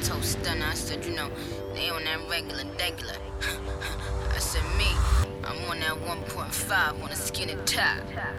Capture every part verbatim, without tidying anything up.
told Stunner, I said, you know, they on that regular, regular. I said, me, I'm on that one point five on a skinny top.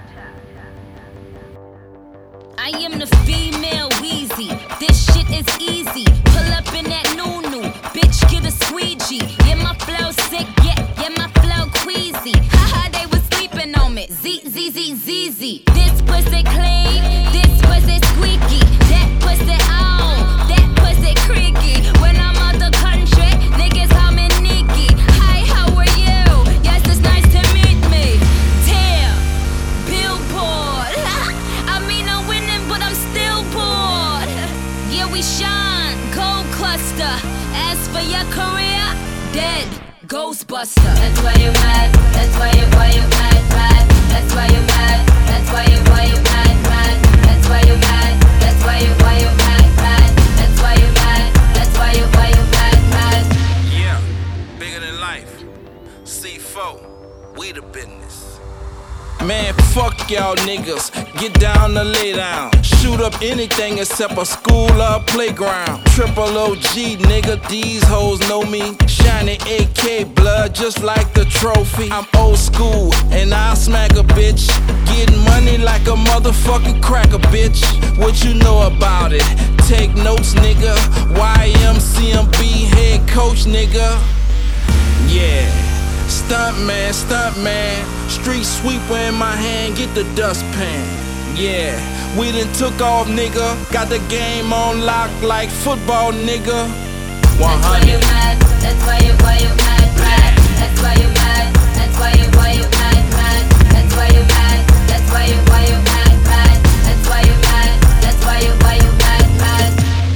I am the female Weezy. This shit is easy. Pull up in that new-new. Bitch, get a squeegee. Yeah, my flow sick. Yeah, yeah, my flow queasy. Haha, they was sleeping on me. Z, Z, Z, Z, Z. This pussy clean. This pussy squeaky. That pussy on. That pussy creaky. When I'm out the country, niggas call me Nikki. Hi, how are you? Yes, it's nice to meet me. Damn, Billboard. I mean, I'm winning, but I'm still bored. Yeah, we shine, gold cluster. As for your career, dead, Ghostbuster. That's why you mad. That's why you, why you mad, mad. That's why you mad. That's why you, why you mad, mad. That's why you mad. That's why you, why you mad, mad. That's why you mad. That's why you, why you mad, mad. Yeah, bigger than life. C four, we the business. Man, fuck y'all niggas, get down or lay down. Shoot up anything except a school or a playground. Triple O G, nigga, these hoes know me. Shiny A K blood just like the trophy. I'm old school and I'll smack a bitch. Getting money like a motherfucking cracker, bitch. What you know about it? Take notes, nigga. Y M C M B head coach, nigga. Yeah. Stunt man, stunt man, street sweeper in my hand, get the dustpan. Yeah, we done took off, nigga. Got the game on lock like football, nigga. one hundred. That's why you mad, that's why you, why you mad, mad. That's why you mad, that's why you, why you mad, mad. That's why you mad, that's why you, why you mad, mad. That's why you mad, that's why you, why you mad, mad.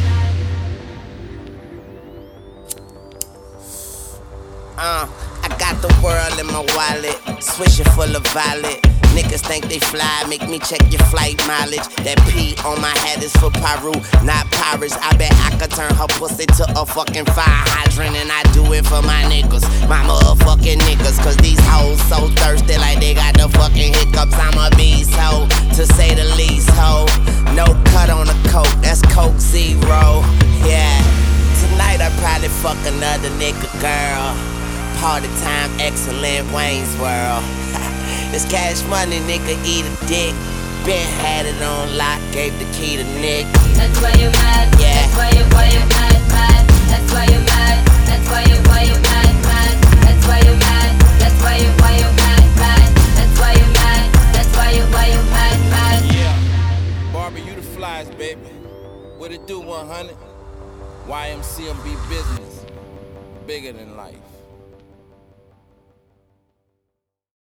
Uh Got the world in my wallet, swishing full of violet. Niggas think they fly, make me check your flight mileage. That P on my hat is for Peru, not pirates. I bet I could turn her pussy to a fucking fire hydrant. And I do it for my niggas, my motherfucking niggas. Cause these hoes so thirsty like they got the fucking hiccups. I'm a beast hoe, to say the least hoe. No cut on the coke, that's Coke Zero. Yeah, tonight I probably fuck another nigga girl. Party time, excellent, Wayne's World. This cash money, nigga, eat a dick. Ben had it on lock, gave the key to Nick. That's why you mad. Yeah. That's why you, why you mad, mad. That's why you mad. That's why you, why you mad, mad. That's why you mad. That's why you, why you mad, mad. That's why you mad. That's why you, why you mad, mad. Yeah, Barbie, you the flies, baby. What it do, one hundred? Y M C M B business, bigger than life.